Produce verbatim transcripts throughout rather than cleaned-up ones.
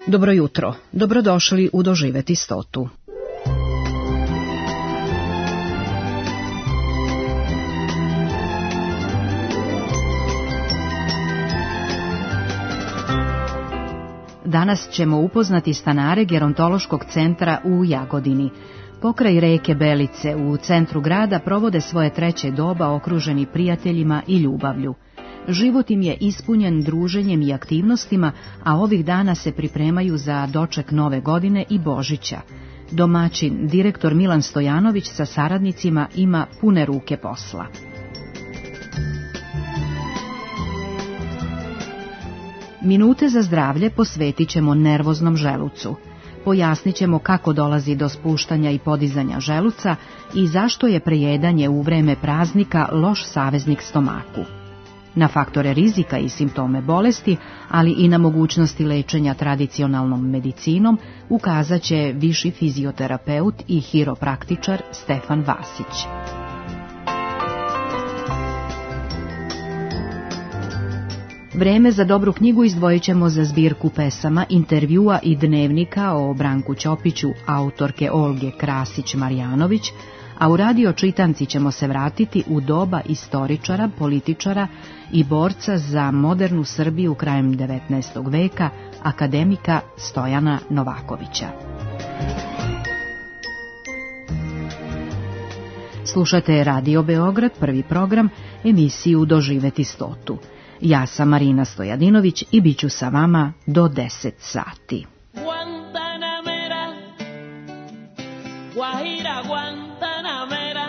Dobro jutro, dobrodošli u Doživeti stotu. Danas ćemo upoznati stanare gerontološkog centra u Jagodini. Pokraj reke Belice u centru grada provode svoje treće doba okruženi prijateljima i ljubavlju. Život im je ispunjen druženjem i aktivnostima, a ovih dana se pripremaju za doček Nove godine i Božića. Domaćin, direktor Milan Stojanović sa saradnicima ima pune ruke posla. Minute za zdravlje posvetit ćemo nervoznom želucu. Pojasnit ćemo kako dolazi do spuštanja i podizanja želuca i zašto je prejedanje u vreme praznika loš saveznik stomaku. Na faktore rizika i simptome bolesti, ali i na mogućnosti lečenja tradicionalnom medicinom, ukazat će viši fizioterapeut i hiropraktičar Stefan Vasić. Vreme za dobru knjigu izdvojit ćemo za zbirku pesama, intervjua i dnevnika o Branku Ćopiću, autorke Olge Krasić-Marjanović, a u radio čitanci ćemo se vratiti u doba istoričara, političara i borca za modernu Srbiju krajem devetnaestog veka, akademika Stojana Novakovića. Slušate Radio Beograd, prvi program, emisiju Doživeti stotu. Ja sam Marina Stojadinović i bit ću sa vama do deset sati. Guantanamera, Guajira Guantanamera,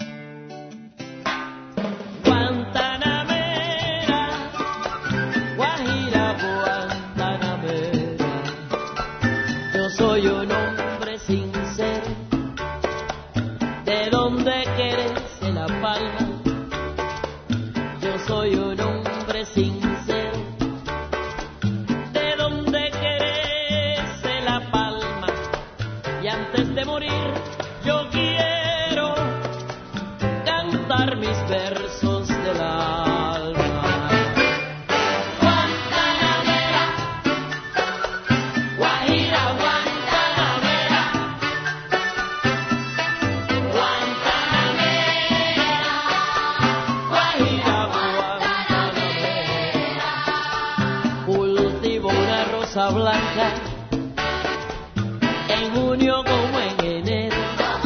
Guantanamera, Guajira Guantanamera. Yo soy un hombre sincero, de donde quererse La Palma. Yo soy un hombre sincero, de donde quererse La Palma, y antes de morir yo quiero cantar mis versos del alma. Guantanamera, Guajira Guantanamera, Guantanamera, Guajira Guantanamera. Cultivo una rosa blanca en junio como en enero,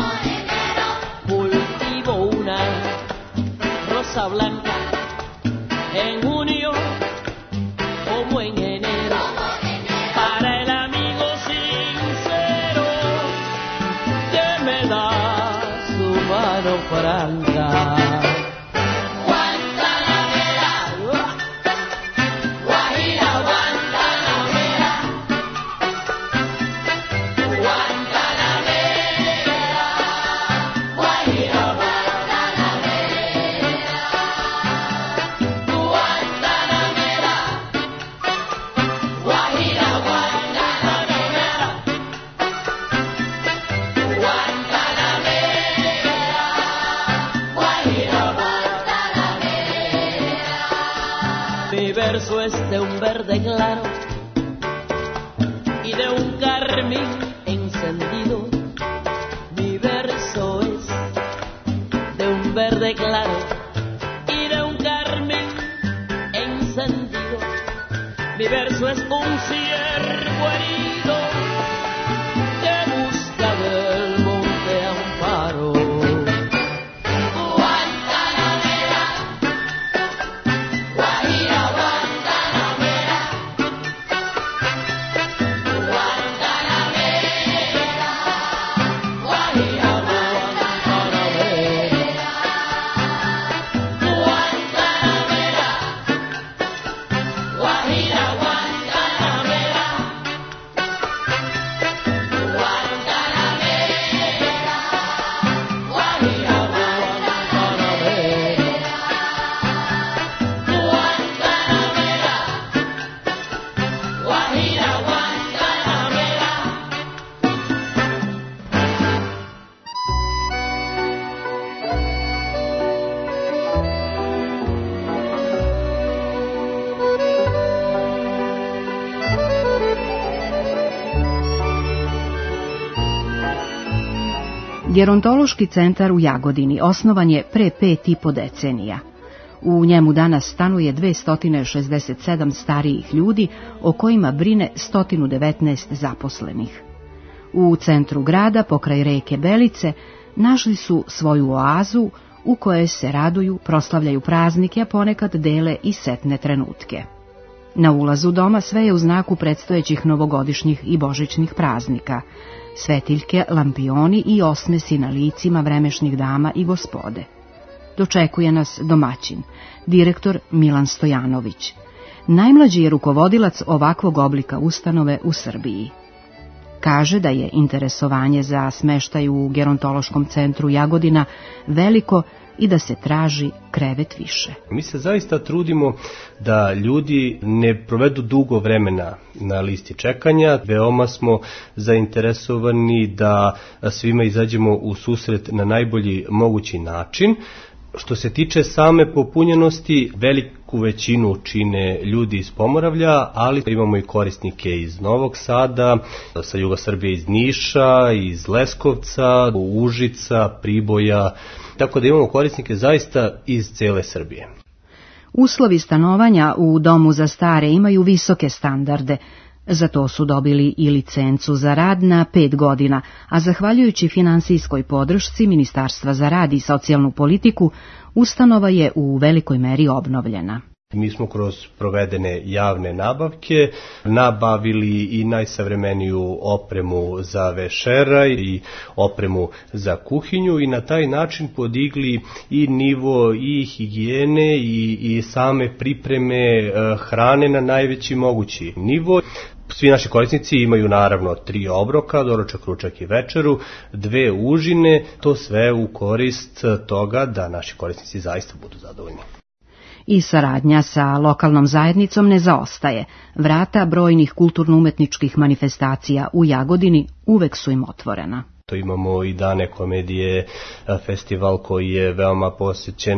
cultivo una rosa blanca en junio como en enero, para el amigo sincero que me da su mano franca. Guantanamera, Guajira Guantanamera, Guantanamera, Guajira Guantanamera, Guantanamera, Guajira Guantanamera, Guantanamera, Guajira Guantanamera. Mi verso es de un verde claro y de un carmín encendido. Mi verso es de un verde claro y de un carmín encendido. Mi verso es un ciervo herido que busca del monte amparo. Guantanamera, Guajira Guantanamera, Guantanamera, Guajira Guantanamera, Guantanamera, Guajira Guantanamera, Gerontološki centar u Jagodini osnovan je pre pet i po decenija. U njemu danas stanuje dvesta šezdeset sedam starijih ljudi, o kojima brine sto devetnaest zaposlenih. U centru grada, pokraj reke Belice, našli su svoju oazu u kojoj se raduju, proslavljaju praznike, a ponekad dele i setne trenutke. Na ulazu doma sve je u znaku predstojećih novogodišnjih i božićnih praznika, svetiljke, lampioni i osmesi na licima vremešnih dama i gospode. Dočekuje nas domaćin, direktor Milan Stojanović. Najmlađi je rukovodilac ovakvog oblika ustanove u Srbiji. Kaže da je interesovanje za smeštaj u gerontološkom centru Jagodina veliko i da se traži krevet više. Mi se zaista trudimo da ljudi ne provedu dugo vremena na listi čekanja. Veoma smo zainteresovani da svima izađemo u susret na najbolji mogući način. Što se tiče same popunjenosti, veliku većinu čine ljudi iz Pomoravlja, ali imamo i korisnike iz Novog Sada, sa juga Srbije iz Niša, iz Leskovca, Užica, Priboja, tako da imamo korisnike zaista iz cele Srbije. Uslovi stanovanja u domu za stare imaju visoke standarde. Za to su dobili i licencu za rad na pet godina, a zahvaljujući finansijskoj podršci Ministarstva za rad i socijalnu politiku, ustanova je u velikoj meri obnovljena. Mi smo kroz provedene javne nabavke nabavili i najsavremeniju opremu za vešeraj i opremu za kuhinju i na taj način podigli i nivo i higijene i, i same pripreme hrane na najveći mogući nivo. Svi naši korisnici imaju naravno tri obroka, doručak, ručak i večeru, dve užine, to sve u korist toga da naši korisnici zaista budu zadovoljni. I saradnja sa lokalnom zajednicom ne zaostaje. Vrata brojnih kulturno-umetničkih manifestacija u Jagodini uvek su im otvorena. To imamo i Dane komedije, festival koji je veoma posjećen,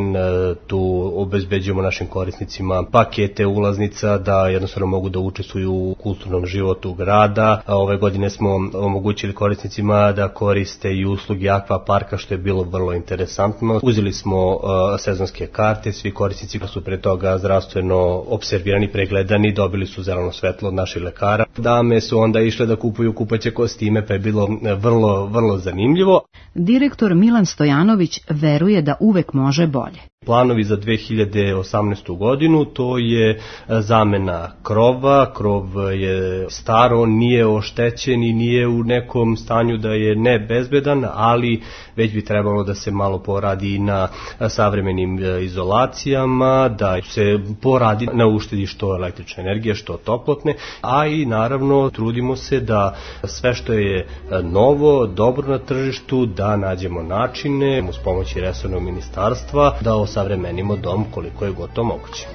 tu obezbeđujemo našim korisnicima pakete ulaznica da jednostavno mogu da učestvuju u kulturnom životu grada. Ove godine smo omogućili korisnicima da koriste i usluge Akva parka, što je bilo vrlo interesantno. Uzeli smo sezonske karte, svi korisnici koji su pre toga zdravstveno observirani, pregledani, dobili su zeleno svetlo od naših lekara. Dame su onda išle da kupuju kupaće kostime, pa je bilo vrlo vrlo zanimljivo. Direktor Milan Stojanović veruje da uvek može bolje. Planovi za dve hiljade osamnaestu godinu, to je zamena krova, krov je staro, nije oštećen i nije u nekom stanju da je nebezbedan, ali već bi trebalo da se malo poradi i na savremenim izolacijama, da se poradi na uštedi što električne energije, što toplotne, a i naravno trudimo se da sve što je novo, dobro na tržištu, da nađemo načine uz pomoći resornog ministarstva, da osavremenimo dom koliko je god to moguće.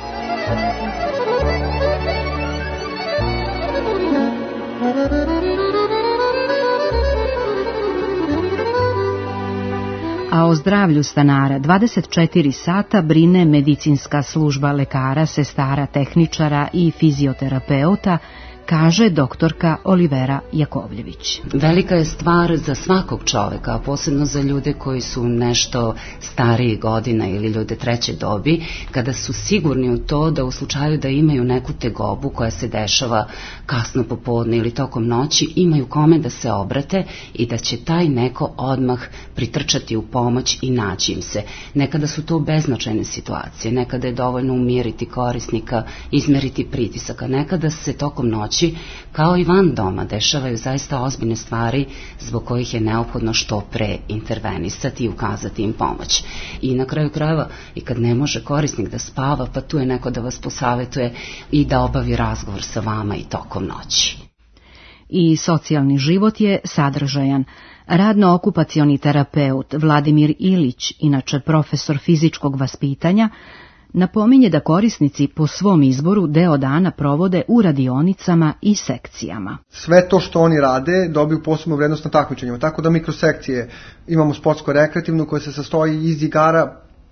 A o zdravlju stanara dvadeset četiri sata brine medicinska služba lekara, sestara, tehničara i fizioterapeuta, kaže doktorka Olivera Jakovljević. Velika je stvar za svakog čoveka, a posebno za ljude koji su nešto stariji godina ili ljude treće dobi, kada su sigurni u to da u slučaju da imaju neku tegobu koja se dešava kasno popodne ili tokom noći, imaju kome da se obrate i da će taj neko odmah pritrčati u pomoć i naći im se. Nekada su to beznačajne situacije, nekada je dovoljno umiriti korisnika, izmeriti pritisak, a nekada se tokom noći kao i van doma dešavaju zaista ozbiljne stvari zbog kojih je neophodno što pre intervenisati i ukazati im pomoć. I na kraju krajeva, i kad ne može korisnik da spava, pa tu je neko da vas posavetuje i da obavi razgovor sa vama i tokom noći. I socijalni život je sadržajan. Radno-okupacioni terapeut Vladimir Ilić, inače profesor fizičkog vaspitanja, napominje da korisnici po svom izboru deo dana provode u radionicama i sekcijama. Sve to što oni rade dobiju posebnu vrednost na takmičenjima, tako da mikrosekcije imamo sportsko-rekreativnu koja se sastoji iz igara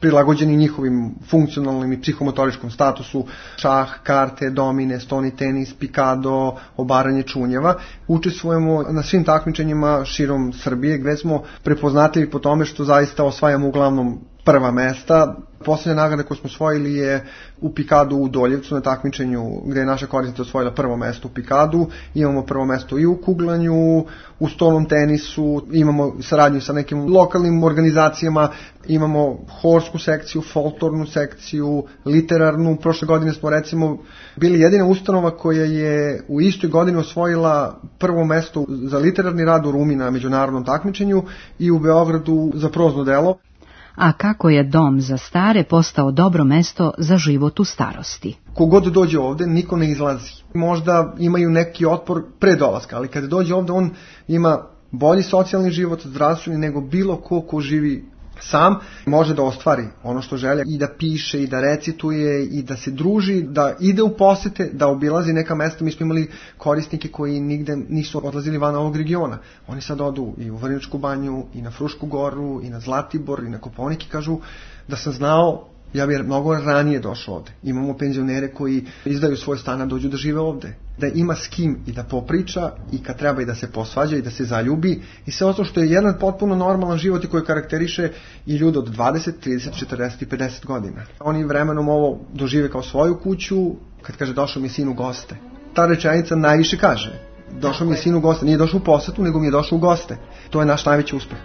prilagođeni njihovim funkcionalnim i psihomotoričkom statusu, šah, karte, domine, stoni tenis, pikado, obaranje čunjeva. Učestvujemo na svim takmičenjima širom Srbije, gde smo prepoznatljivi po tome što zaista osvajamo uglavnom prva mesta. Poslednja nagrada koju smo osvojili je u pikadu u Doljevcu na takmičenju gde je naša korisnica osvojila prvo mesto u pikadu. Imamo prvo mesto i u kuglanju, u stolnom tenisu, imamo saradnju sa nekim lokalnim organizacijama, imamo horsku sekciju, folklornu sekciju, literarnu. Prošle godine smo recimo bili jedina ustanova koja je u istoj godini osvojila prvo mesto za literarni rad u Rumi na međunarodnom takmičenju i u Beogradu za prozno delo. A kako je dom za stare postao dobro mesto za život u starosti? Kogod dođe ovde, niko ne izlazi. Možda imaju neki otpor pre dolaska, ali kada dođe ovde, on ima bolji socijalni život, zdravstveni, nego bilo ko ko živi sam, može da ostvari ono što želja i da piše i da recituje i da se druži, da ide u posete, da obilazi neka mesta. Mi smo imali korisnike koji nigde nisu odlazili van ovog regiona. Oni sad odu i u Vrnjačku banju, i na Frušku goru, i na Zlatibor, i na Kopaonik i kažu da sam znao, ja bih mnogo ranije došao ovde. Imamo penzionere koji izdaju svoj stan, a dođu da žive ovde. Da ima s kim i da popriča i kad treba i da se posvađa i da se zaljubi i sve ono što je jedan potpuno normalan život i koji karakteriše i ljude od dvadeset, trideset, četrdeset i pedeset godina. Oni vremenom ovo dožive kao svoju kuću, kad kaže došao mi je sin u goste. Ta rečenica najviše kaže. Došao mi je sin u goste, nije došao u posetu, nego mi je došao u goste. To je naš najveći uspeh.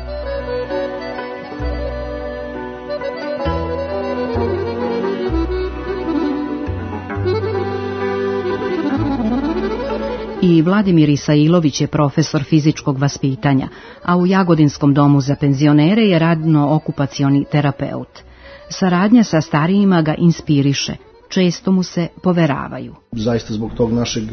I Vladimir Isailović je profesor fizičkog vaspitanja, a u Jagodinskom domu za penzionere je radno-okupacioni terapeut. Saradnja sa starijima ga inspiriše, često mu se poveravaju. Zaista zbog tog našeg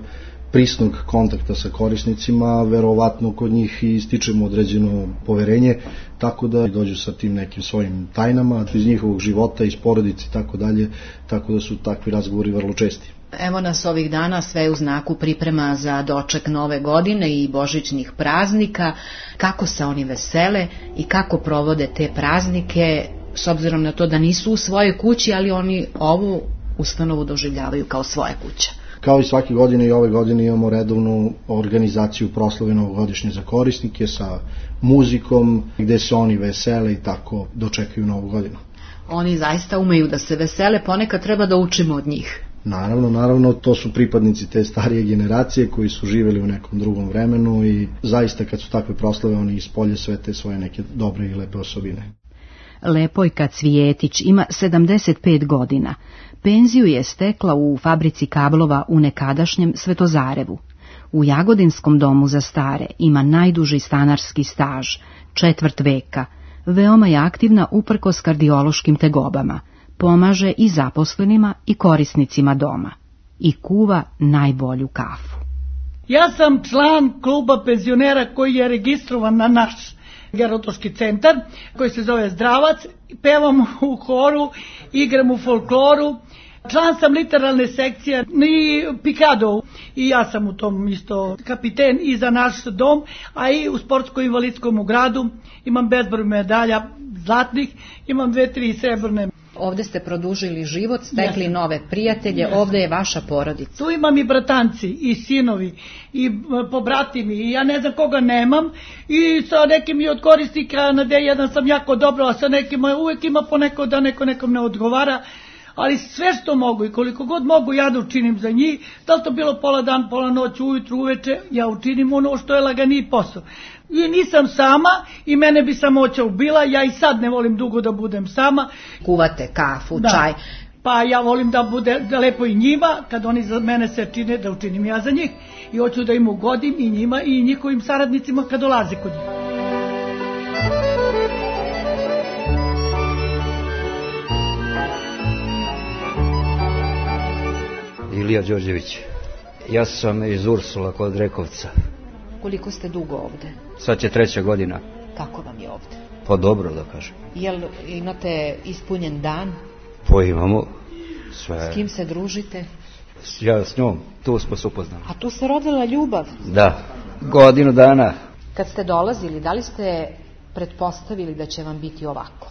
prisnog kontakta sa korisnicima, verovatno kod njih i stičemo određeno poverenje, tako da dođu sa tim nekim svojim tajnama iz njihovog života, iz porodice i tako dalje, tako da su takvi razgovori vrlo česti. Evo nas ovih dana sve u znaku priprema za doček nove godine i božićnih praznika. Kako se oni vesele i kako provode te praznike, s obzirom na to da nisu u svojoj kući, ali oni ovu ustanovu doživljavaju kao svoje kuće. Kao i svake godine i ove godine imamo redovnu organizaciju proslave novogodišnje za korisnike sa muzikom gde se oni vesele i tako dočekaju novu godinu. Oni zaista umeju da se vesele, ponekad treba da učimo od njih. Naravno, naravno, to su pripadnici te starije generacije koji su živeli u nekom drugom vremenu i zaista kad su takve proslave oni ispolje sve te svoje neke dobre i lepe osobine. Lepojka Cvijetić ima sedamdeset pet godina. Penziju je stekla u fabrici kablova u nekadašnjem Svetozarevu. U Jagodinskom domu za stare ima najduži stanarski staž, četvrt veka. Veoma je aktivna uprkos kardiološkim tegobama. Pomaže i zaposlenima i korisnicima doma. I kuva najbolju kafu. Ja sam član kluba penzionera koji je registrovan na naš gerontološki centar, koji se zove Zdravac. Pevam u horu, igram u folkloru. Član sam literarne sekcije i pikado. I ja sam u tom isto kapiten i za naš dom, a i u sportsko-invalidskom u gradu. Imam bezbroj medalja zlatnih, imam dve, tri srebrne. Ovde ste produžili život, stekli yes. nove prijatelje, yes. ovde je vaša porodica. Tu imam i bratanci, i sinovi, i pobratimi, i ja ne znam koga nemam, i sa nekim i od korisnika na D jedan sam jako dobro, a sa nekim uvek ima poneko da neko nekom ne odgovara, ali sve što mogu i koliko god mogu ja da učinim za njih, da li to bilo pola dan, pola noć, ujutru, uveče, ja učinim ono što je laganiji posao. I nisam sama i mene bi samoća ubila, ja i sad ne volim dugo da budem sama. Kuvate kafu, da. Čaj. Pa ja volim da bude da lepo i njima, kad oni za mene se čine, da učinim ja za njih. I hoću da im ugodim i njima i njihovim saradnicima kad dolaze kod njih. Ilija Đorđević. Ja sam iz Ursula kod Rekovca. Koliko ste dugo ovde? Sad će treća godina. Kako vam je ovde? Pa dobro da kažem. Jel imate ispunjen dan? Pa imamo sve. S kim se družite? Ja s njom, tu smo se upoznali. A tu se rodila ljubav? Da, godinu dana. Kad ste dolazili, da li ste pretpostavili da će vam biti ovako?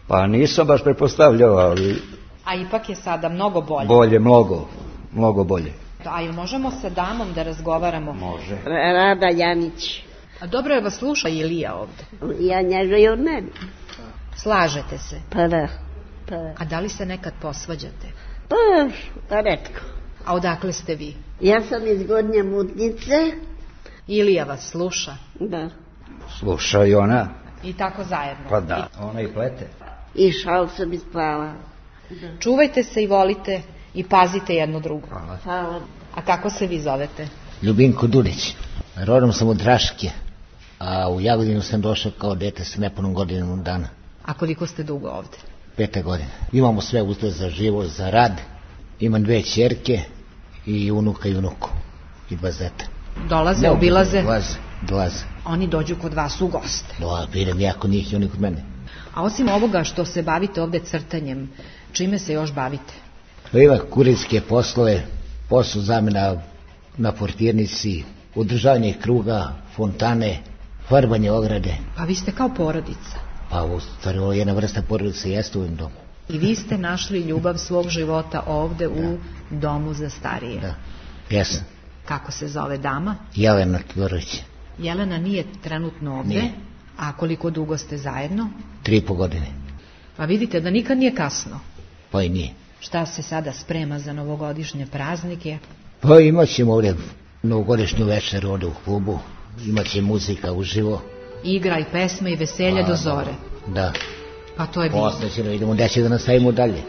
Pa nisam baš pretpostavljao, ali... A ipak je sada mnogo bolje. Bolje, mnogo, mnogo bolje. A ili možemo sa damom da razgovaramo? Može. Rada Janić. A dobro je vas sluša Ilija ovde. Ja njega i od mene. Slažete se? Pa da. Pa da. A da li se nekad posvađate? Pa, retko. A odakle ste vi? Ja sam iz Gornje Mutnice. Ilija vas sluša? Da. Sluša i ona. I tako zajedno? Pa da, ona i plete. I šal sam ispala. Da. Čuvajte se i volite i pazite jedno drugo. Hvala. Hvala. A kako se vi zovete? Ljubinko Dudić. Rodom sam od Raške, a u Jagodinu sam došao kao dete sa nepunom godinom dana. A koliko ste dugo ovde? Pete godine. Imamo sve uslove za život, za rad. Imam dve ćerke i unuka i unuku. I dva zeta. Dolaze, ne, obilaze? Dolaze, dolaze. Oni dođu kod vas u goste? Da, idem ja kod njih i oni kod mene. A osim ovoga što se bavite ovde crtanjem, čime se još bavite? Ima kurirske poslove, posao zamena na portirnici, održavanje kruga, fontane, farbanje ograde. Pa vi ste kao porodica. Pa u stvari ovo je jedna vrsta porodice jeste u ovim domu. I vi ste našli ljubav svog života ovde da. U domu za starije. Da, jesam. Kako se zove dama? Jelena Todorović. Jelena nije trenutno ovde. Nije. A koliko dugo ste zajedno? Tri i po godine. Pa vidite da nikad nije kasno. Pa i nije. Šta se sada sprema za novogodišnje praznike? Pa imat ćemo ovdje novogodišnju večer ovdje u klubu. Imat će muzika uživo. Igra i pesme i veselje pa, do zore. Da. Pa to je bilo. Posle ćemo idemo da će da nastavimo dalje.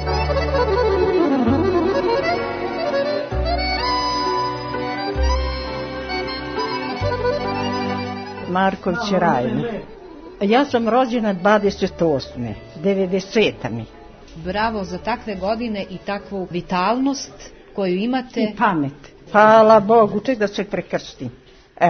Marković Rajna. Ja sam rođena dvadeset osme devedesete mi. Bravo za takve godine i takvu vitalnost koju imate. I pamet. Hvala Bogu, ček da se prekrstim. E.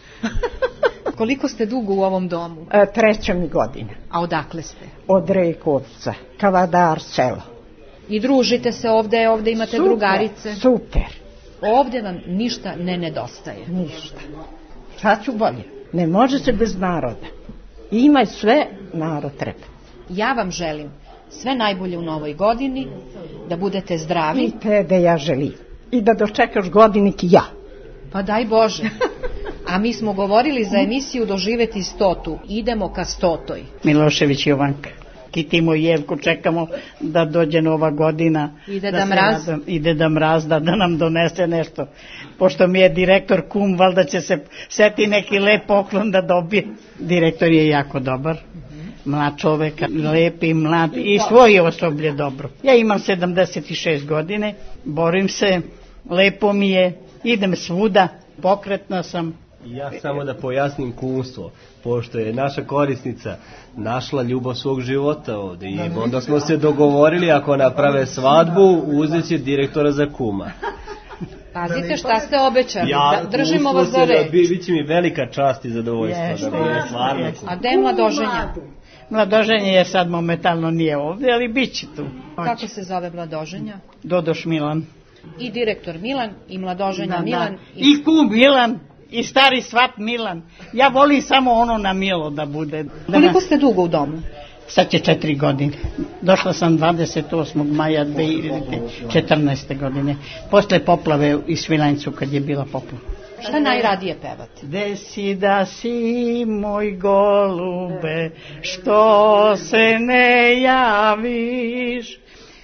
Koliko ste dugo u ovom domu? E, treća mi godina. A odakle ste? Od Rekovca, Kavadar selo. I družite se ovde, ovde imate super, drugarice? Super. Ovdje vam ništa ne nedostaje? Ništa. Sad ću bolje. Ne može se bez naroda. Ima sve, narod treba. Ja vam želim sve najbolje u novoj godini, da budete zdravi. I te da ja želim. I da dočekaš godinik i ja. Pa daj Bože. A mi smo govorili za emisiju Doživeti stotu. Idemo ka stotoj. Milošević Jovanka. Kitimo i Jevku, čekamo da dođe nova godina. Ide da, da mraz. Nadam, ide da mraz, da, da nam donese nešto. Pošto mi je direktor kum, valjda će se seti neki lep poklon da dobije. Direktor je jako dobar. Mlad čovek, lepi, mlad i svoje osoblje dobro. Ja imam sedamdeset šest godine, borim se, lepo mi je, idem svuda, pokretna sam. Ja samo da pojasnim kumstvo, pošto je naša korisnica našla ljubav svog života ovde i onda smo se dogovorili ako naprave svadbu, uzet će direktora za kuma. Pazite šta ste obećali, ja, da držimo vas za reč. Biće mi velika čast i zadovoljstvo. Jeste, da bude stvarno. A gde je mladoženja? Mladoženje je sad momentalno nije ovdje, ali bit će tu. Kako se zove mladoženja? Dodoš Milan. I direktor Milan i mladoženja da, Milan. Da. I... I kum Milan. I stari svat Milan. Ja volim samo ono na milo da bude. Koliko ste dugo u domu? Sad će četiri godine. Došla sam dvadeset osmog maja dve hiljade četrnaeste. godine. Posle poplave iz Svilajncu kad je bila poplava. Šta najradije pevate? Desi da si moj golube, što se ne javiš,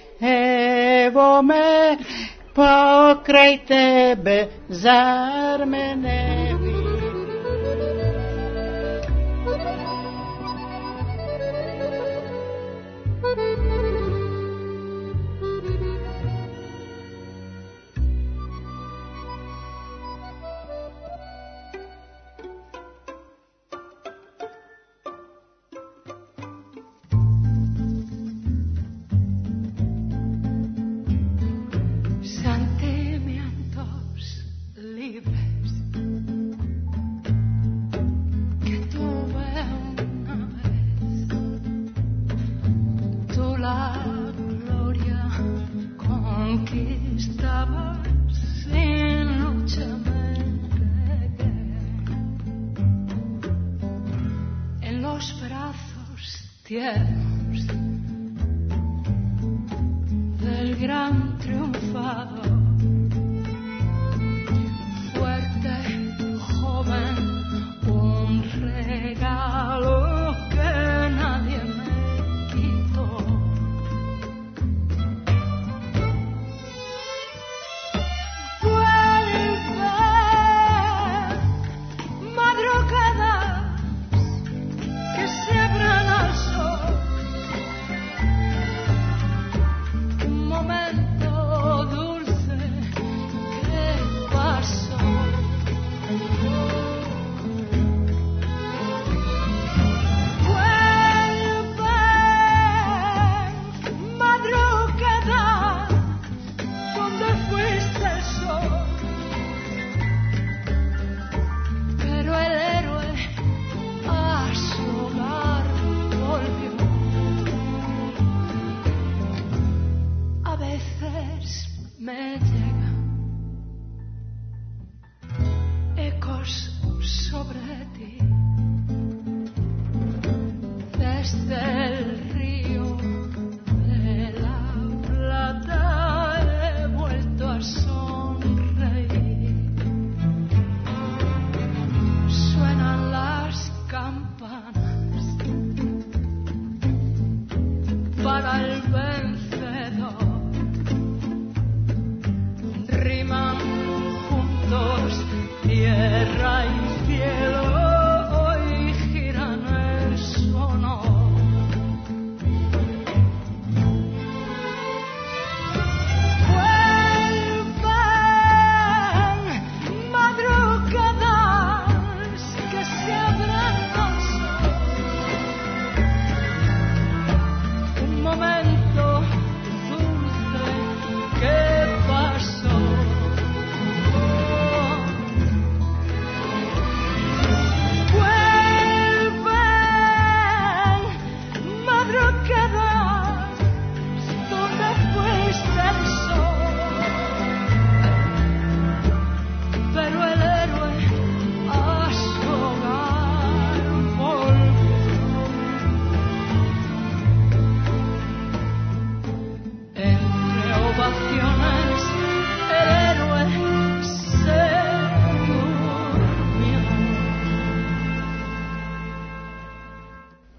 evo me pokraj tebe, zar me ne vidiš? Tiernos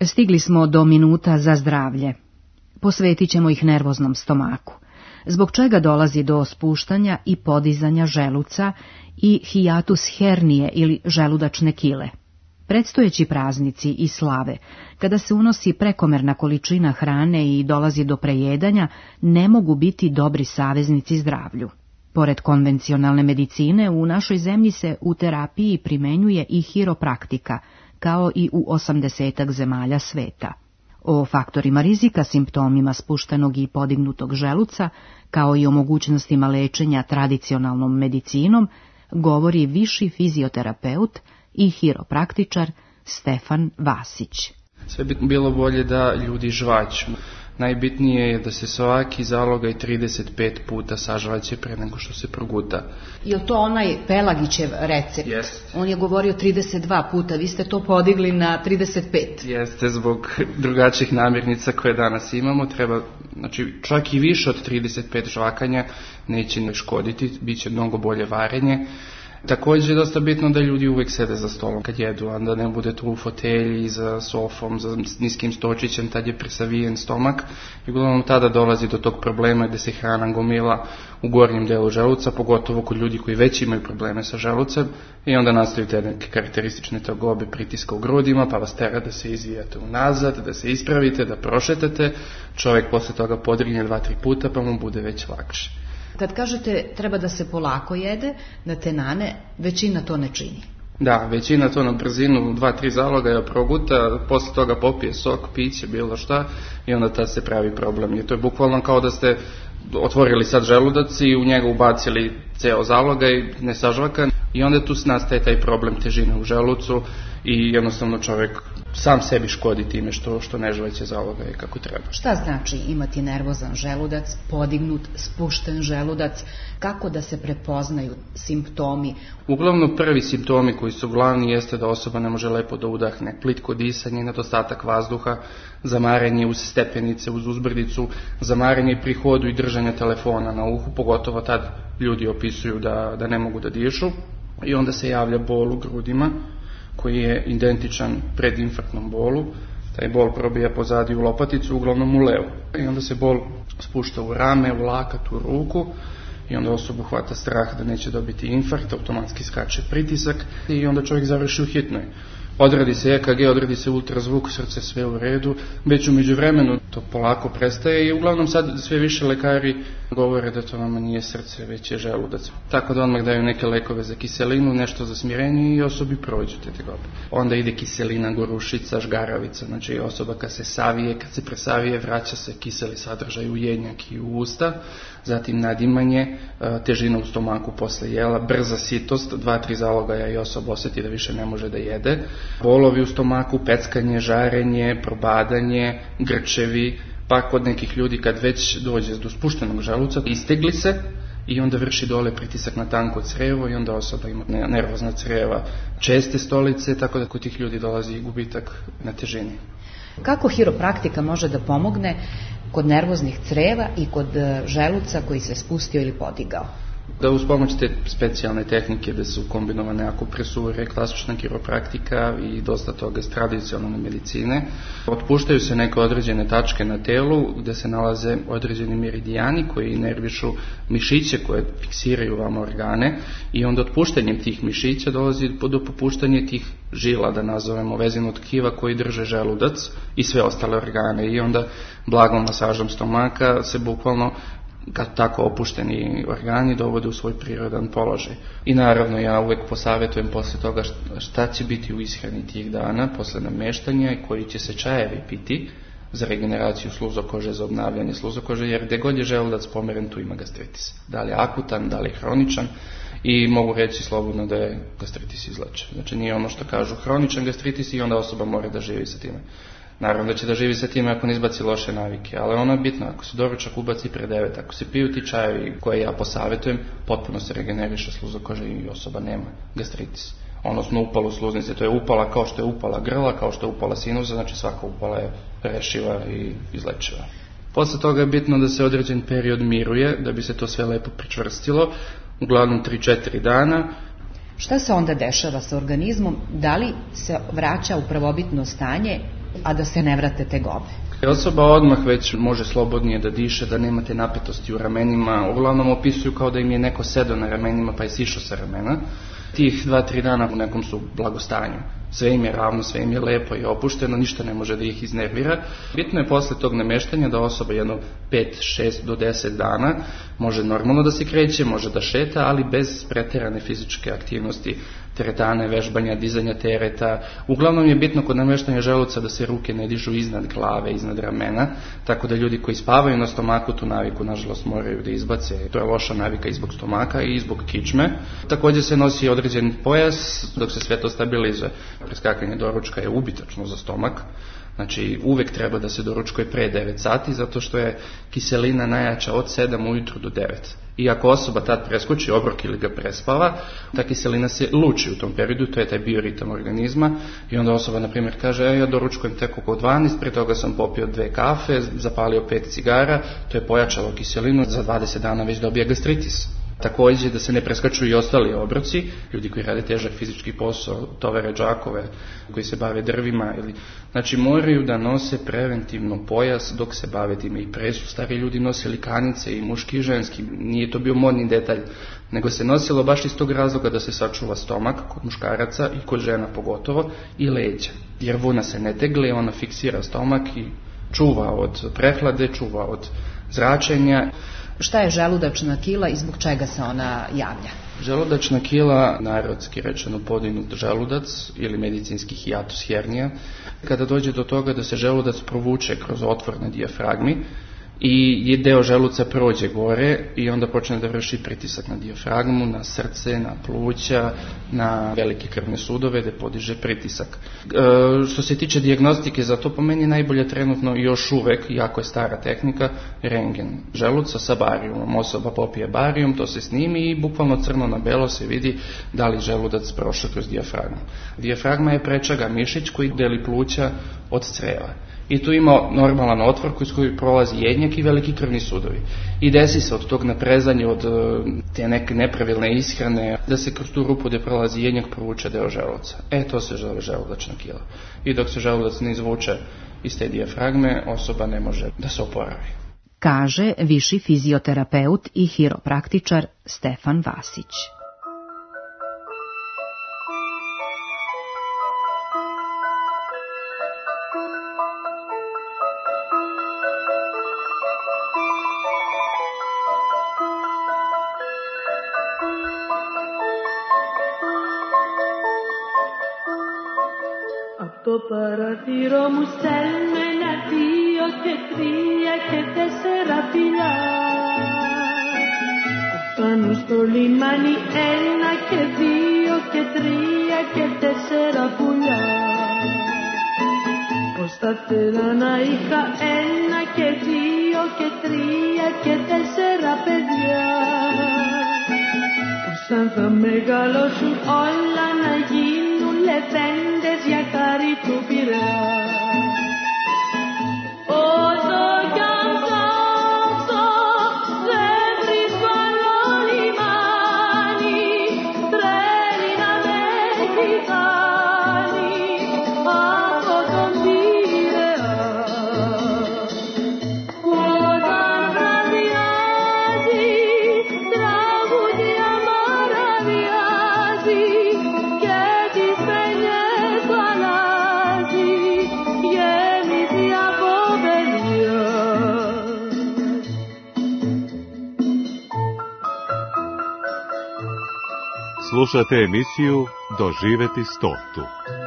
Stigli smo do minuta za zdravlje. Posvetit ćemo ih nervoznom stomaku, zbog čega dolazi do spuštanja i podizanja želuca i hijatus hernije ili želudačne kile. Predstojeći praznici i slave, kada se unosi prekomerna količina hrane i dolazi do prejedanja, ne mogu biti dobri saveznici zdravlju. Pored konvencionalne medicine, u našoj zemlji se u terapiji primenjuje i hiropraktika, kao i u osamdesetak zemalja sveta. O faktorima rizika, simptomima spuštenog i podignutog želuca, kao i o mogućnostima lečenja tradicionalnom medicinom, govori viši fizioterapeut i hiropraktičar Stefan Vasić. Sve bi bilo bolje da ljudi žvaću. Najbitnije je da se svaki zalogaj trideset pet puta sažvaće pre nego što se proguta. Je li to onaj Pelagićev recept? Jest. On je govorio trideset dva puta, vi ste to podigli na trideset pet. Jeste, zbog drugačijih namirnica koje danas imamo, treba, znači čak i više od trideset pet žvakanja neće ne škoditi, bit će mnogo bolje varenje. Također je dosta bitno da ljudi uvijek sede za stolom kad jedu, a da ne bude tu u fotelji, za sofom, za niskim stočićem, tad je presavijen stomak. I uglavnom tada dolazi do tog problema gdje se hrana gomila u gornjem delu želuca, pogotovo kod ljudi koji već imaju probleme sa želucem, i onda nastaju te neke karakteristične tegobe, pritiska u grudima, pa vas tera da se izvijate unazad, da se ispravite, da prošetate. Čovjek posle toga podrigne dva, tri puta pa mu bude već lakše. Kad kažete treba da se polako jede, na tenane, većina to ne čini. Da, većina to na brzinu, dva, tri zalogaja proguta, posle toga popije sok, piće, bilo šta, i onda tad se pravi problem. Jer to je bukvalno kao da ste otvorili sad želudac i u njega ubacili ceo zalogaj, nesažvakan, i onda tu nastaje taj problem težine u želucu i jednostavno čovjek sam sebi škodi time što, što ne žvaće zalogaj kako treba. Šta znači imati nervozan želudac, podignut, spušten želudac, kako da se prepoznaju simptomi? Uglavnom prvi simptomi koji su glavni jeste da osoba ne može lepo da udahne, plitko disanje, nedostatak vazduha, zamaranje uz stepenice, uz uzbrdicu, zamaranje pri hodu i držanje telefona na uhu, pogotovo tad ljudi opisuju da, da ne mogu da dišu, i onda se javlja bol u grudima koji je identičan predinfarktnom bolu. Taj bol probija pozadi u lopaticu, uglavnom u levu. I onda se bol spušta u rame, u lakat, u ruku, i onda osobu hvata strah da neće dobiti infarkt, automatski skače pritisak i onda čovjek završi u hitnoj. Odradi se E K G, odradi se ultrazvuk, srce sve u redu, već u međuvremenu to polako prestaje i uglavnom sad sve više lekari govore da to vama nije srce, već je želudac. Tako da odmah daju neke lekove za kiselinu, nešto za smirenje i osobi prođu te tegobe. Onda ide kiselina, gorušica, žgaravica, znači osoba kad se savije, kad se presavije, vraća se kiseli sadržaj u jednjak i u usta, zatim nadimanje, težina u stomaku posle jela, brza sitost, dva, tri zalogaja i osoba osjeti da više ne može da jede, bolovi u stomaku, peckanje, žarenje, probadanje, grčevi, pa kod nekih ljudi kad već dođe do spuštenog želuca, istegli se i onda vrši dole pritisak na tanko crevo i onda osoba ima nervozna creva, česte stolice, tako da kod tih ljudi dolazi gubitak na težini. Kako hiropraktika može da pomogne kod nervoznih creva i kod želuca koji se spustio ili podigao? Da uz pomoć te specijalne tehnike da su kombinovane akupresure, klasična hiropraktika i dosta toga iz tradicionalne medicine, otpuštaju se neke određene tačke na telu gde se nalaze određeni meridijani koji nervišu mišiće koje fiksiraju vama organe, i onda otpuštanjem tih mišića dolazi do popuštanja tih žila, da nazovemo vezino tkiva, koji drže želudac i sve ostale organe, i onda blagom masažom stomaka se bukvalno kad tako opušteni organi dovode u svoj prirodan položaj. I naravno ja uvek posavjetujem posle toga šta će biti u ishrani tih dana, posle nameštanja, i koji će se čajevi piti za regeneraciju sluzokože, za obnavljanje sluzokože, jer gde god je želudac pomeren tu ima gastritis. Da li je akutan, da li je hroničan, i mogu reći slobodno da je gastritis izlečen. Znači nije ono što kažu hroničan gastritis i onda osoba mora da živi sa time. Naravno da će da živi sa time ako ne izbaci loše navike, ali ono je bitno, ako se doručak ubaci pre devet, ako se piju ti čajevi koje ja posavjetujem, potpuno se regeneriše sluzokože i osoba nema gastritis. Odnosno upalu sluznice, to je upala kao što je upala grla, kao što je upala sinusa, znači svaka upala je rešiva i izlečiva. Posle toga je bitno da se određen period miruje, da bi se to sve lepo pričvrstilo, uglavnom tri četiri dana. Šta se onda dešava sa organizmom? Da li se vraća u prvobitno stanje a da se ne vrate tegobe? Osoba odmah već može slobodnije da diše, da nemate napetosti u ramenima. Uglavnom opisuju kao da im je neko sedao na ramenima pa je sišao sa ramena. Tih dva, tri dana u nekom su blagostanju. Sve im je ravno, sve im je lepo i opušteno, ništa ne može da ih iznervira. Bitno je posle tog nameštanja da osoba jedno pet, šest do deset dana može normalno da se kreće, može da šeta, ali bez preterane fizičke aktivnosti, teretane, vežbanja, dizanja tereta. Uglavnom je bitno kod nameštanja želuca da se ruke ne dižu iznad glave, iznad ramena, tako da ljudi koji spavaju na stomaku tu naviku nažalost moraju da izbace. To je loša navika i zbog stomaka i zbog kičme. Također se nosi određen pojas dok se sve to stabilizuje. Preskakanje doručka je ubitačno za stomak. Znači uvek treba da se doručkuje pre devet sati zato što je kiselina najjača od sedam ujutru do devet. I ako osoba tad preskoči obrok ili ga prespava, ta kiselina se luči u tom periodu, to je taj bioritam organizma i onda osoba na primjer kaže ja doručkujem tek oko dvanaest, pre toga sam popio dve kafe, zapalio pet cigara, to je pojačalo kiselinu, za dvadeset dana već dobija gastritis. Također da se ne preskaču i ostali obroci, ljudi koji rade težak fizički posao, tovare džakove, koji se bave drvima, ili, znači moraju da nose preventivno pojas dok se bave time. I pre su stari ljudi nosili kanice i muški i ženski, nije to bio modni detalj, nego se nosilo baš iz tog razloga da se sačuva stomak kod muškaraca i kod žena pogotovo i leđa. Jer vuna se ne tegle, ona fiksira stomak i čuva od prehlade, čuva od zračenja. Šta je želudačna kila i zbog čega se ona javlja? Želudačna kila, narodski rečeno podignut želudac ili medicinski hiatus hernija, kada dođe do toga da se želudac provuče kroz otvor na dijafragmi i deo želuca prođe gore i onda počne da vrši pritisak na dijafragmu, na srce, na pluća, na velike krvne sudove, da podiže pritisak. E, što se tiče dijagnostike, za to po meni najbolje trenutno još uvek, jako je stara tehnika, rentgen želuca sa barijumom. Osoba popije barijum, to se snimi i bukvalno crno na belo se vidi da li želudac prošao kroz dijafragmu. Dijafragma je prečaga mišić koji deli pluća od creva. I tu ima normalan otvor koji, koji prolazi jednjak i veliki krvni sudovi. I desi se od tog naprezanja, od te neke nepravilne ishrane, da se kroz tu rupu gde prolazi jednjak provuče deo želuca. E, to se zove želudačna kila. I dok se želudac ne izvuče iz te dijafragme, osoba ne može da se oporavi. Kaže viši fizioterapeut i hiropraktičar Stefan Vasić. Το παραθύρο μου στέλνω ένα, δύο και τρία και τέσσερα φιλιά. Φτάνω στο λιμάνι ένα και δύο και τρία και τέσσερα πουλιά. Πως θα θέλα να είχα ένα και δύο και τρία και τέσσερα παιδιά. Πως αν θα μεγαλώσουν όλα να γίνουν λεβέντες για χάρη του Πειραιά. Όσο κι αν ψάξω δεν βρίσκω άλλο λιμάνι, τρέλει να με έχει κάνει από τον Πειραιά. Όταν βραδιάζει τραγούδια μαραδιάζει και τις παινιές του αλλάζει γέμιση από παιδιά. Slušate emisiju Doživeti stotu.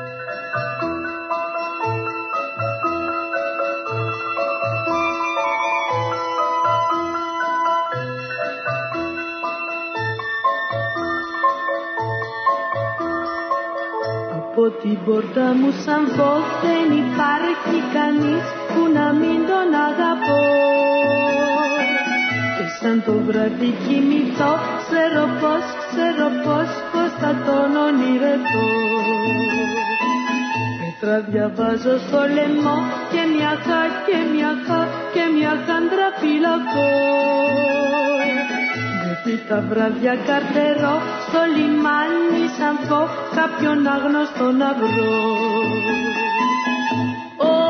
Από την πόρτα μου σαν φως δεν υπάρχει κανείς που να μην τον αγαπώ. Και σαν το βράδυ κοιμηθώ ξέρω πως, ξέρω πως, πως θα τον ονειρευτώ. Πέτρα διαβάζω στο λαιμό και μια χα και μια χα και μια χάντρα φυλακώ. Τα βράδια καρτερώ στο λιμάνι σαν φω κάποιον άγνωστο να βρω.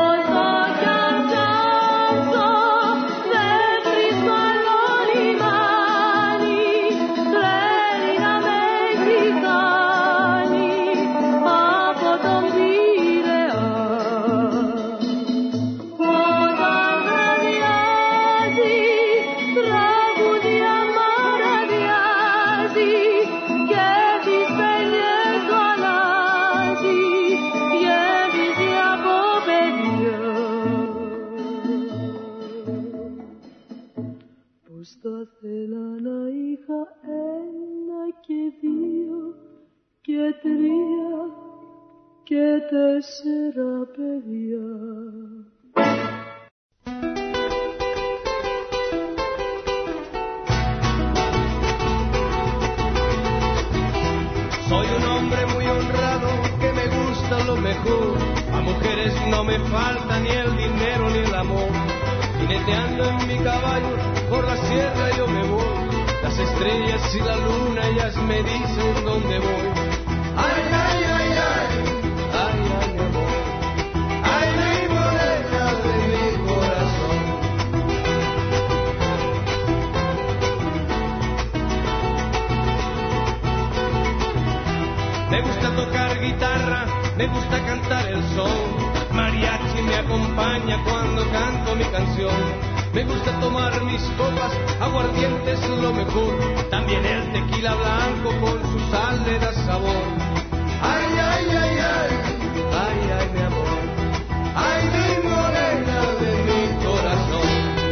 και τρία και τέσσερα παιδιά. Soy un hombre muy honrado que me gusta lo mejor. A mujeres no me falta ni el dinero ni el amor. Jineteando en mi caballo por la sierra yo me voy. Las estrellas y la luna ellas me dicen dónde voy. Ay, ay, ay, ay, ay, ay, mi amor. Ay, mi morena de mi corazón. Me gusta tocar guitarra, me gusta cantar el son. Mariachi me acompaña cuando canto mi canción. Me gusta tomar mis copas, aguardiente es lo mejor. También el tequila blanco con su sal le da sabor. Ay, ay, ay, ay, ay, ay, mi amor. Ay, mi morena de mi corazón.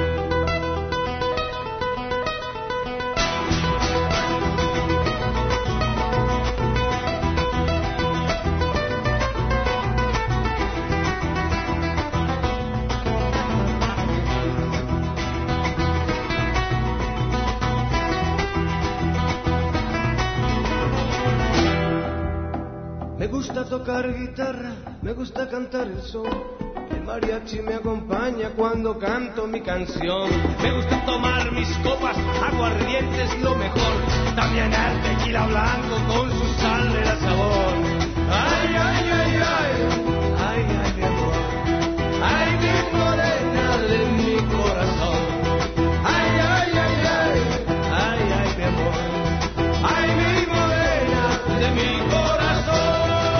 Me gusta tocar guitarra, me gusta cantar el son. El mariachi me acompaña cuando canto mi canción. Me gusta tomar mis copas, aguardiente es lo mejor. También el tequila blanco con su sal le da sabor. Ay, ay, ay, ay, ay, ay, mi amor. Ay, mi morena de mi corazón. Ay, ay, ay, ay, ay, ay, mi amor. Ay, mi morena de mi corazón.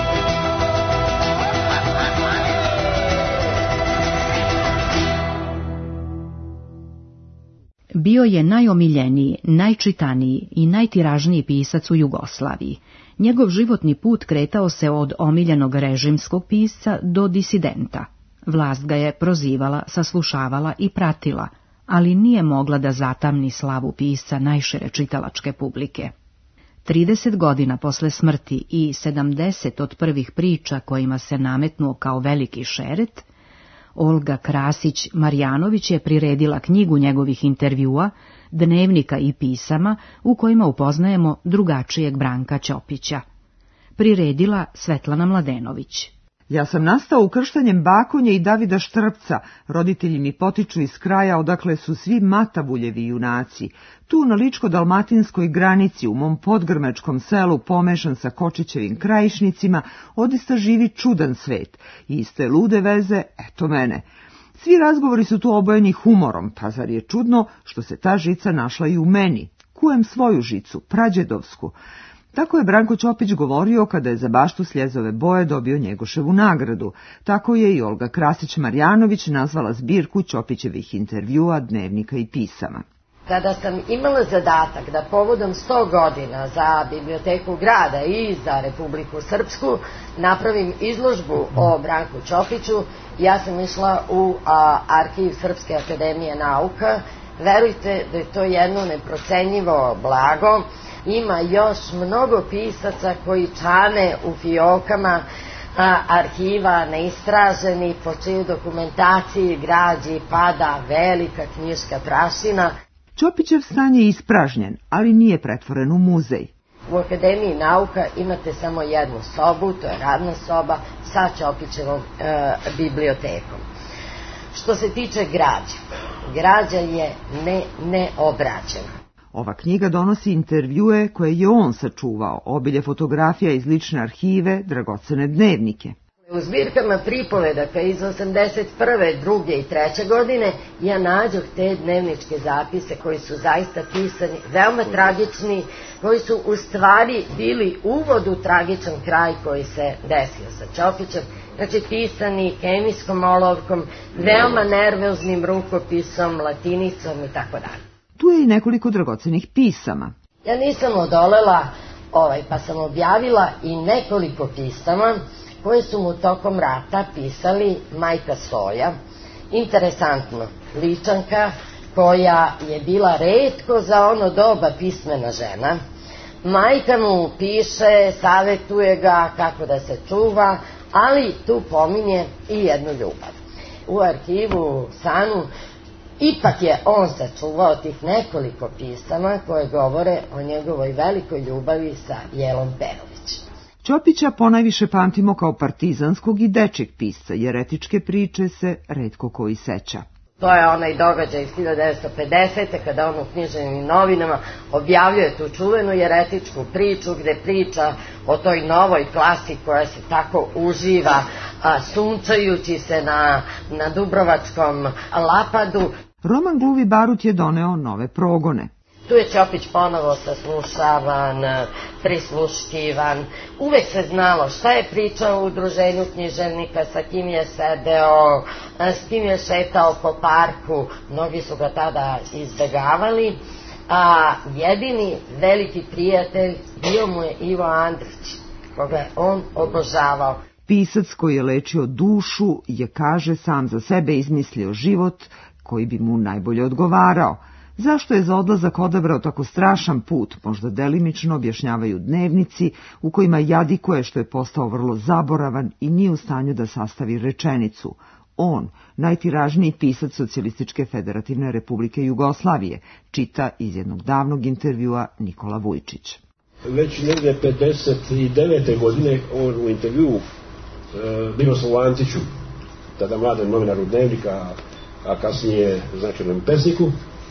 Bio je najomiljeniji, najčitaniji i najtiražniji pisac u Jugoslaviji. Njegov životni put kretao se od omiljenog režimskog pisca do disidenta. Vlast ga je prozivala, saslušavala i pratila, ali nije mogla da zatamni slavu pisca najšire čitalačke publike. trideset godina posle smrti i sedamdeset od prvih priča kojima se nametnuo kao veliki šeret, Olga Krasić-Marjanović je priredila knjigu njegovih intervjua, dnevnika i pisama u kojima upoznajemo drugačijeg Branka Ćopića. Priredila Svetlana Mladenović. Ja sam nastao ukrštanjem Bakonje i Davida Štrpca, roditelji mi potiču iz kraja odakle su svi Matavuljevi junaci. Tu na ličko-dalmatinskoj granici u mom podgrmečkom selu pomešan sa Kočićevim krajišnicima odista živi čudan svet. Iste lude veze, eto mene. Svi razgovori su tu obojeni humorom, pa zar je čudno što se ta žica našla i u meni. Kujem svoju žicu, prađedovsku. Tako je Branko Ćopić govorio kada je za baštu Sljezove boje dobio Njegoševu nagradu. Tako je i Olga Krasić-Marjanović nazvala zbirku Ćopićevih intervjua, dnevnika i pisama. Kada sam imala zadatak da povodom sto godina za Biblioteku grada i za Republiku Srpsku napravim izložbu o Branku Ćopiću, ja sam išla u a, arhiv Srpske akademije nauka. Verujte da je to jedno neprocenjivo blago. Ima još mnogo pisaca koji čane u fiokama a, arhiva neistraženi, po čiju dokumentaciji građi pada velika knjiška prašina. Ćopićev stan je ispražnjen, ali nije pretvoren u muzej. U Akademiji nauka imate samo jednu sobu, to je radna soba sa Ćopićevom e, bibliotekom. Što se tiče građa, građa je ne, neobrađena. Ova knjiga donosi intervjue koje je on sačuvao, obilje fotografija iz lične arhive, dragocene dnevnike. U zbirkama pripovedaka iz osamdeset prve, druge i treće godine ja nađoh te dnevničke zapise koji su zaista pisani, veoma tragični, koji su u stvari bili uvod u tragičan kraj koji se desio sa Ćopićem, znači pisani kemijskom olovkom, veoma nervoznim rukopisom, latinicom i tako dalje. Tu je i nekoliko dragocenih pisama. Ja nisam odolela, ovaj, pa sam objavila i nekoliko pisama koje su mu tokom rata pisali majka Soja, interesantno, Ličanka, koja je bila retko za ono doba pismena žena, Majka mu piše, savjetuje ga kako da se čuva, ali tu pominje i jednu ljubav. U arhivu Sanu ipak je on sačuvao tih nekoliko pisama koje govore o njegovoj velikoj ljubavi sa Jelom Perović. Ćopića ponajviše pamtimo kao partizanskog i dečjeg pisca, jer etičke priče se retko koji seća. To je onaj događaj iz hiljadu devetsto pedesete. kada on u književnim novinama objavljuje tu čuvenu jeretičku priču gde priča o toj novoj klasi koja se tako uživa a, sunčajući se na, na Dubrovačkom Lapadu. Roman Gluvi barut je doneo nove progone. Tu je Ćopić ponovo saslušavan, prisluškivan. Uvek se znalo šta je pričao u udruženju književnika, sa kim je sedeo, s kim je šetao po parku. Mnogi su ga tada izbegavali. A jedini veliki prijatelj bio mu je Ivo Andrić, koga je on obožavao. Pisac koji je lečio dušu je, kaže, sam za sebe izmislio život koji bi mu najbolje odgovarao. Zašto je za odlazak odabrao tako strašan put, možda delimično objašnjavaju dnevnici u kojima jadikuje što je postao vrlo zaboravan i nije u stanju da sastavi rečenicu. On, najtiražniji pisac Socijalističke federativne republike Jugoslavije, čita iz jednog davnog intervjua Nikola Vujčić. Već negde pedeset devete godine on u intervjuu e, Miroslavu Antiću, tada mladom novinaru Dnevnika, a kasnije značajnom pesniku,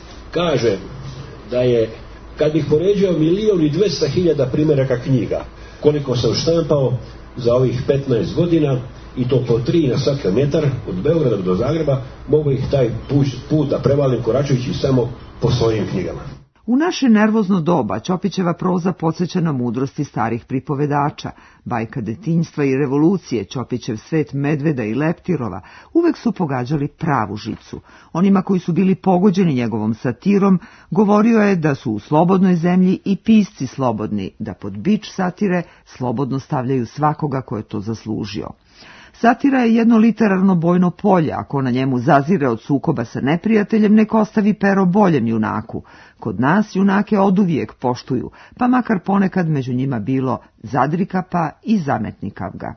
kaže da je, kad bih poređao milion i dvesta hiljada primjeraka knjiga, koliko sam štampao za ovih petnaest godina, i to po tri na svaki metar, od Beograda do Zagreba, mogu ih taj put, put da prevalim koračujući samo po svojim knjigama. U naše nervozno doba Ćopićeva proza podsjeća na mudrosti starih pripovedača. Bajka detinjstva i revolucije, Ćopićev svet medveda i leptirova uvek su pogađali pravu žicu. Onima koji su bili pogođeni njegovom satirom govorio je da su u slobodnoj zemlji i pisci slobodni, da pod bič satire slobodno stavljaju svakoga ko je to zaslužio. Satira je jedno literarno bojno polje, ako na njemu zazire od sukoba sa neprijateljem, nek ostavi pero boljem junaku. Kod nas junake oduvijek poštuju, pa makar ponekad među njima bilo zadrikapa i zametnikav ga.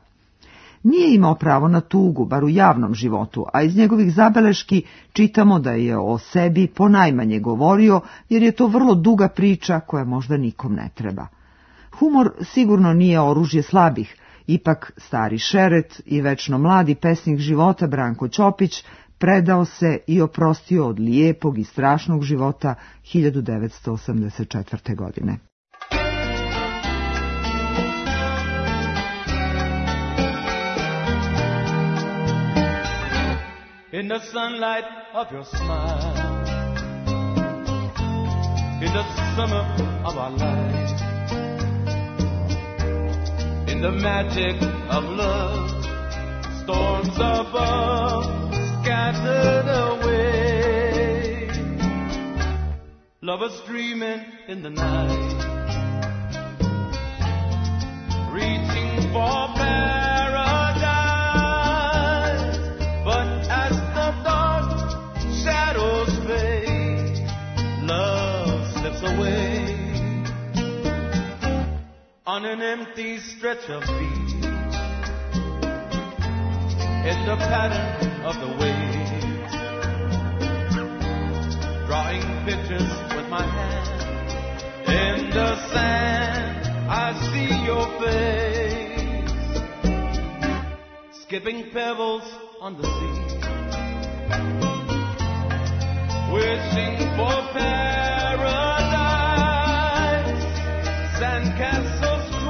Nije imao pravo na tugu, bar u javnom životu, a iz njegovih zabeleški čitamo da je o sebi ponajmanje govorio, jer je to vrlo duga priča koja možda nikom ne treba. Humor sigurno nije oružje slabih. Ipak stari šeret i večno mladi pesnik života Branko Ćopić predao se i oprostio od lijepog i strašnog života hiljadu devetsto osamdeset četvrte. godine. In the sunlight of your smile, in the summer of our life, in the magic of love, storms above scattered away. Lovers dreaming in the night, reaching for paradise. But as the dark shadows fade, love slips away. On an empty stretch of beach, in the pattern of the waves, drawing pictures with my hand, in the sand I see your face, skipping pebbles on the sea, wishing for paradise, sandcastles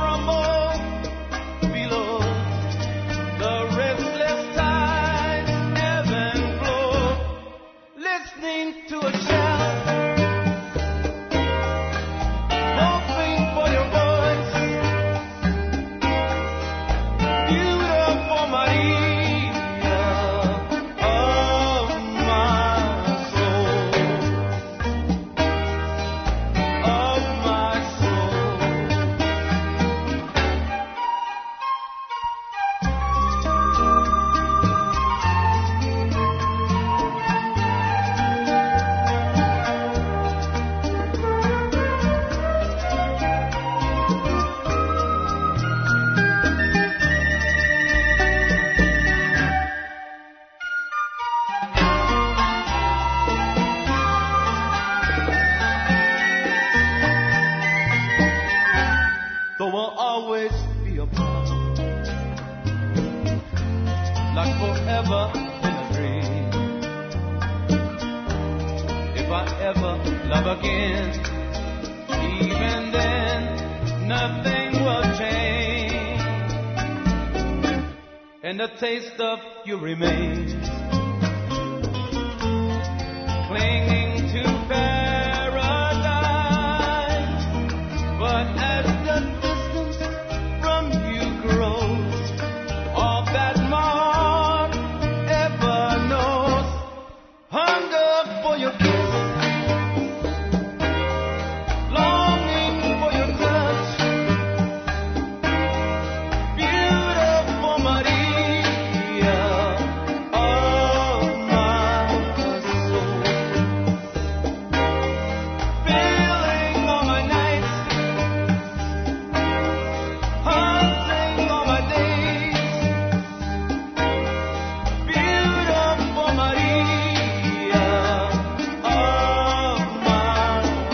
to a child, hoping for your voice, beautiful Maria of my soul, of my soul. always be around, like forever in a dream. If I ever love again, even then nothing will change, and the taste of you remains, clinging to paradise. But as the distance from you grows, all that more ever knows, hunger for your kiss, longing for your touch, beautiful Maria of my soul, filling all my nights, haunting all my days, beautiful Maria of my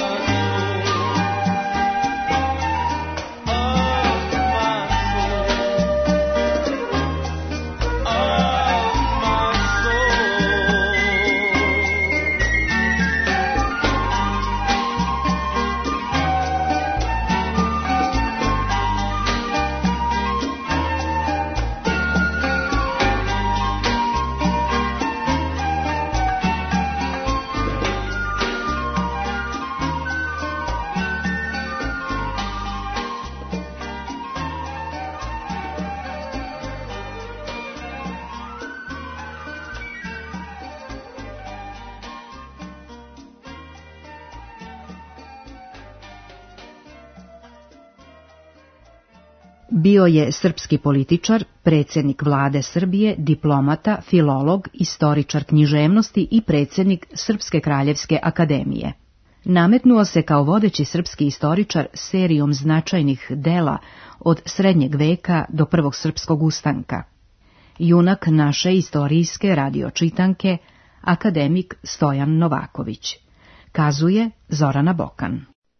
Bio je srpski političar, predsjednik vlade Srbije, diplomata, filolog, istoričar književnosti i predsjednik Srpske kraljevske akademije. Nametnuo se kao vodeći srpski istoričar serijom značajnih dela od srednjeg veka do prvog srpskog ustanka. Junak naše istorijske radiočitanke, akademik Stojan Novaković. Kazuje Zorana Bokan.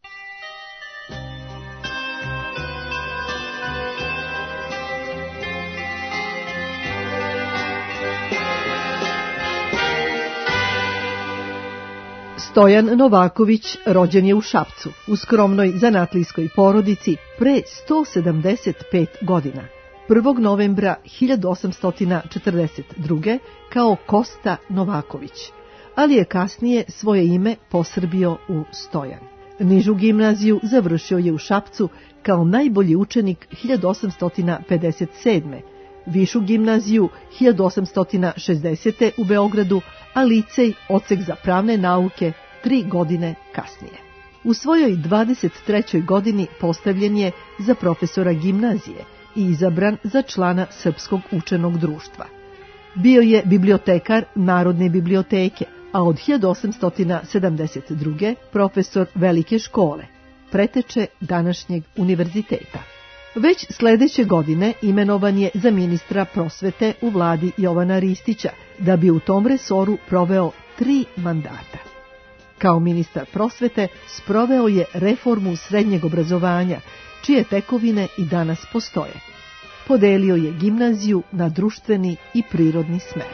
Stojan Novaković rođen je u Šapcu, u skromnoj zanatlijskoj porodici pre sto sedamdeset pet godina, prvog novembra hiljadu osamsto četrdeset druge kao Kosta Novaković, ali je kasnije svoje ime posrbio u Stojan. Nižu gimnaziju završio je u Šapcu kao najbolji učenik hiljadu osamsto pedeset sedme, višu gimnaziju hiljadu osamsto šezdesete u Beogradu, a licej odsek za pravne nauke tri godine kasnije. U svojoj dvadeset trećoj godini postavljen je za profesora gimnazije i izabran za člana Srpskog učenog društva. Bio je bibliotekar Narodne biblioteke, a od hiljadu osamsto sedamdeset druge profesor Velike škole, preteče današnjeg univerziteta. Već sledeće godine imenovan je za ministra prosvete u vladi Jovana Ristića, da bi u tom resoru proveo tri mandata. Kao ministar prosvete sproveo je reformu srednjeg obrazovanja, čije tekovine i danas postoje. Podelio je gimnaziju na društveni i prirodni smer.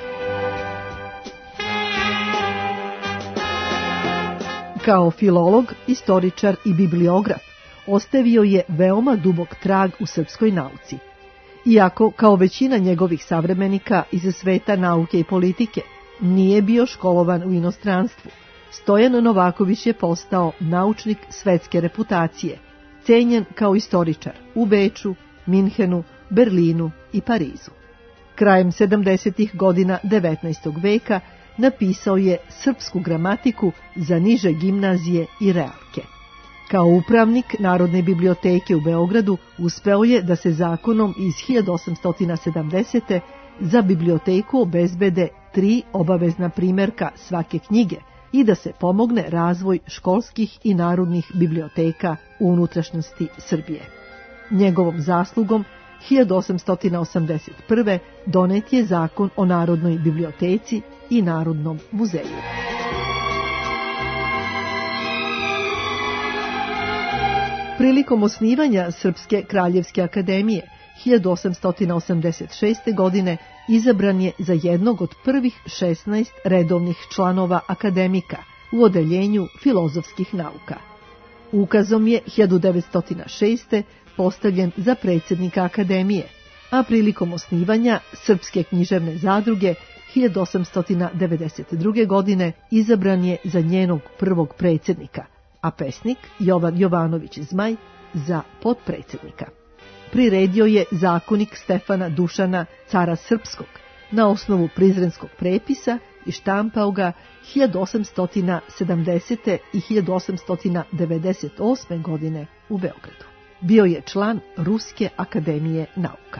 Kao filolog, istoričar i bibliograf, ostavio je veoma dubok trag u srpskoj nauci. Iako, kao većina njegovih savremenika iz sveta nauke i politike, nije bio školovan u inostranstvu, Stojan Novaković je postao naučnik svetske reputacije, cenjen kao istoričar u Beču, Minhenu, Berlinu i Parizu. Krajem sedamdesetih godina devetnaestog veka napisao je srpsku gramatiku za niže gimnazije i realke. Kao upravnik Narodne biblioteke u Beogradu uspeo je da se zakonom iz hiljadu osamsto sedamdesete za biblioteku obezbede tri obavezna primjerka svake knjige i da se pomogne razvoj školskih i narodnih biblioteka u unutrašnjosti Srbije. Njegovom zaslugom hiljadu osamsto osamdeset prve donet je zakon o Narodnoj biblioteci i Narodnom muzeju. Prilikom osnivanja Srpske kraljevske akademije hiljadu osamsto osamdeset šeste. godine izabran je za jednog od prvih šesnaest redovnih članova akademika u odeljenju filozofskih nauka. Ukazom je hiljadu devetsto šeste. postavljen za predsjednika akademije, a prilikom osnivanja Srpske književne zadruge hiljadu osamsto devedeset druge. godine izabran je za njenog prvog predsjednika, a pesnik Jovan Jovanović Zmaj za potpredsjednika. Priredio je zakonik Stefana Dušana, cara srpskog, na osnovu prizrenskog prepisa i štampao ga hiljadu osamsto sedamdesete. i hiljadu osamsto devedeset osme. godine u Beogradu. Bio je član Ruske akademije nauka.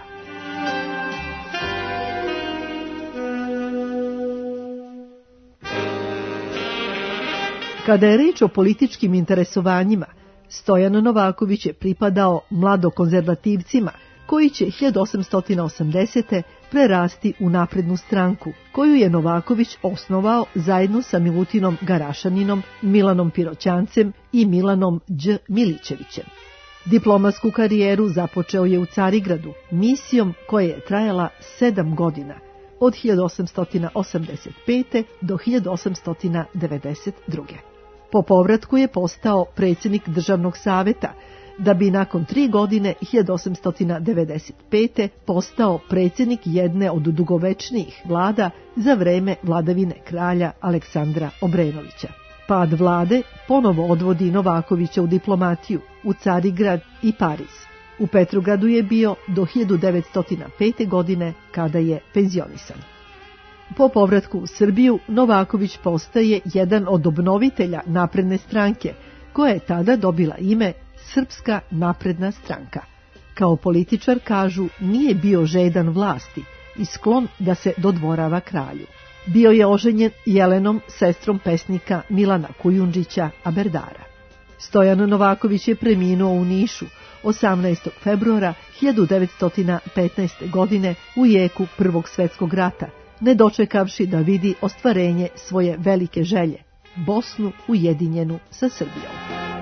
Kada je reč o političkim interesovanjima, Stojan Novaković je pripadao mladokonzervativcima koji će hiljadu osamsto osamdesete. prerasti u naprednu stranku, koju je Novaković osnovao zajedno sa Milutinom Garašaninom, Milanom Piroćancem i Milanom Đ. Milićevićem. Diplomatsku karijeru započeo je u Carigradu, misijom koja je trajala sedam godina, od hiljadu osamsto osamdeset pete. do hiljadu osamsto devedeset druge. Po povratku je postao predsjednik državnog saveta, da bi nakon tri godine hiljadu osamsto devedeset pete. postao predsjednik jedne od dugovečnijih vlada za vreme vladavine kralja Aleksandra Obrenovića. Pad vlade ponovo odvodi Novakovića u diplomatiju, u Carigrad i Pariz. U Petrogradu je bio do hiljadu devetsto pete. godine, kada je penzionisan. Po povratku u Srbiju, Novaković postaje jedan od obnovitelja napredne stranke, koja je tada dobila ime Srpska napredna stranka. Kao političar, kažu, nije bio žedan vlasti i sklon da se dodvorava kralju. Bio je oženjen Jelenom, sestrom pesnika Milana Kujundžića Aberdara. Stojan Novaković je preminuo u Nišu osamnaestog februara hiljadu devetsto petnaeste. godine u jeku Prvog svjetskog rata, ne dočekavši da vidi ostvarenje svoje velike želje, Bosnu ujedinjenu sa Srbijom.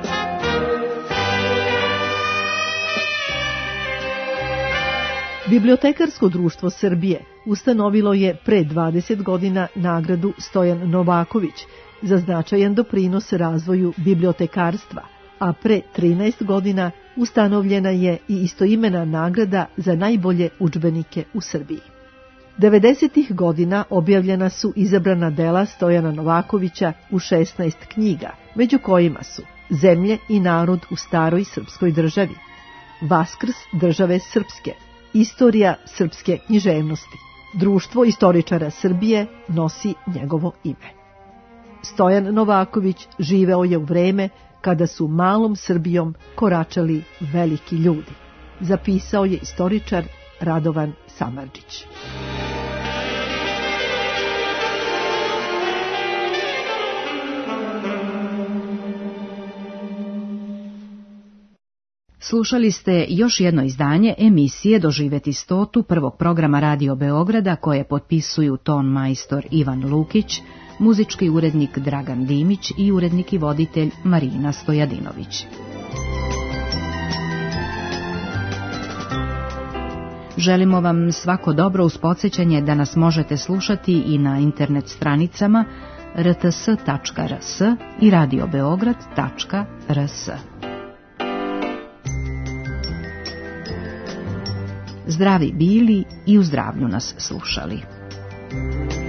Bibliotekarsko društvo Srbije ustanovilo je pre dvadeset godina nagradu Stojan Novaković za značajan doprinos razvoju bibliotekarstva, a pre trinaest godina ustanovljena je i istoimena nagrada za najbolje udžbenike u Srbiji. devedesetih godina objavljena su izabrana dela Stojana Novakovića u šesnaest knjiga, među kojima su Zemlje i narod u staroj srpskoj državi, Vaskrs države srpske, Istorija srpske književnosti. Društvo istoričara Srbije nosi njegovo ime. Stojan Novaković živeo je u vreme kada su malom Srbijom koračali veliki ljudi, zapisao je istoričar Radovan Samardžić. Slušali ste još jedno izdanje emisije Doživeti stotu prvog programa Radio Beograda, koje potpisuju ton majstor Ivan Lukić, muzički urednik Dragan Dimić i urednik i voditelj Marina Stojadinović. Želimo vam svako dobro uz podsjećanje da nas možete slušati i na internet stranicama r t s tačka r s i radio beograd tačka r s. Zdravi bili i u zdravlju nas slušali.